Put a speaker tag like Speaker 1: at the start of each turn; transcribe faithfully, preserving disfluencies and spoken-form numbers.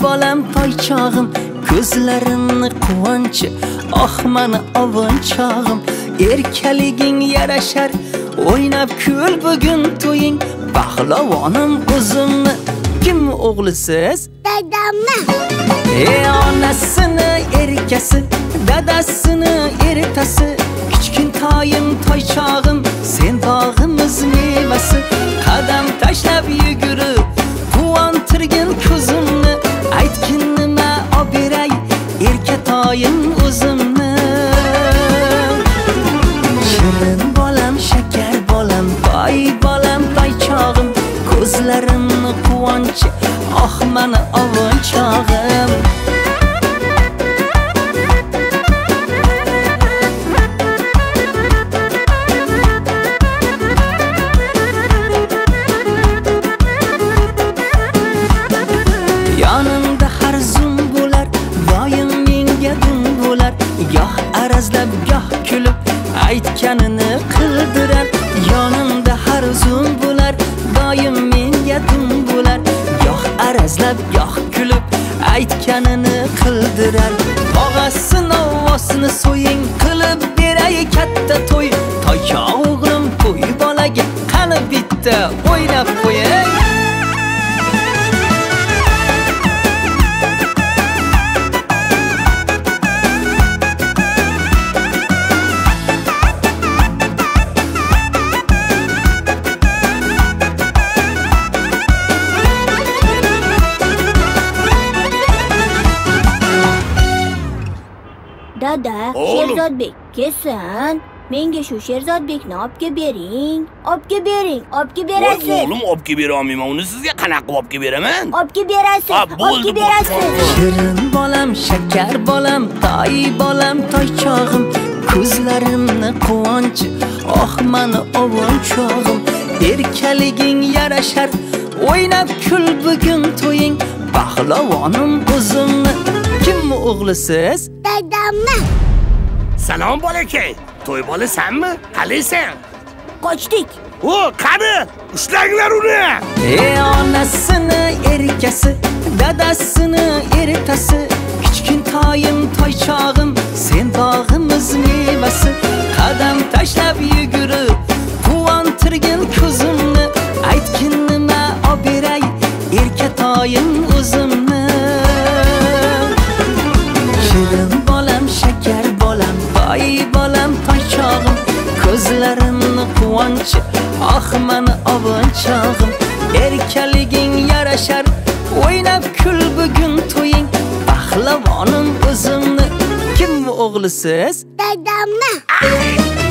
Speaker 1: bolam toychog'im, ko'zlarimni quvonchi, oh meni ovunchog'im. Erkaliging yarashar, o'ynab kul bugun to'ying. Pahlovonim o'zimni, kim o'g'lisiz?
Speaker 2: Dadamni.
Speaker 1: Ey onasini erkasi, dadasini eritasi. Kichkintoyim toychog'im, sen bog'imiz mevasi. Qadam tashlab yugurib, quvontirgin ko'zimni. Aytgin nima oberay, erkatoyim o'zimni. Shirin bolam, shakar bolam, boy bolam toychog'im, ko'zlarimni quvonchi, oh meni ovunchog'im. Yonimda har zum bo'lar, doim menga dum bo'lar. Goh arazlab, goh kulib, aytganini qildirar. Yonimda har zum bo'lar, doim menga dum bo'lar. Goh arazlab, goh kulib, aytganini qildirar. Og'asi novvosini so'ying, qilib beray katta to'y. Toychog' o'g'lim to'y bolaga qani bitta o'ynab qo'ying.
Speaker 2: Dada, Sherzodbek, kelsin. Menga shu Sherzodbekni obga bering. Obga bering, obga berasiz.
Speaker 3: Voy o'g'lim, obga bera olmayman. Uni sizga qanaqa obga beraman?
Speaker 2: Obga berasiz, obga berasiz.
Speaker 1: Shirin bolam, shakar bolam, toy bolam toychog'im, ko'zlarimni quvonchi, oh meni ovunchog'im. Erkaliging yarashar, o'ynab kul bugun to'ying. Pahlovonim o'zimni, kim o'g'lisiz?
Speaker 2: Dadamni.
Speaker 3: Salom bolakay. To'y bolasanmi? Qalaysan?
Speaker 2: Qochdik.
Speaker 3: O, qani? Ushlanglar uni.
Speaker 1: Ey onasini erkasi, dadasini eritasi. Kichkintoyim toychog'im, sen bog'imiz mevasi. Qadam tashlab yugurib, quvontirgin ko'zimni. Aytgin nima oberay, erkatoyim o'zimni. Shirin bolam, shakar bolam, boy bolam toychog'im, ko'zlarimni quvonchi, oh meni ovunchog'im. Erkaliging yarashar, o'ynab kul bugun to'ying. Pahlovonim o'zimni, kim o'g'lisiz?
Speaker 2: Dadamni.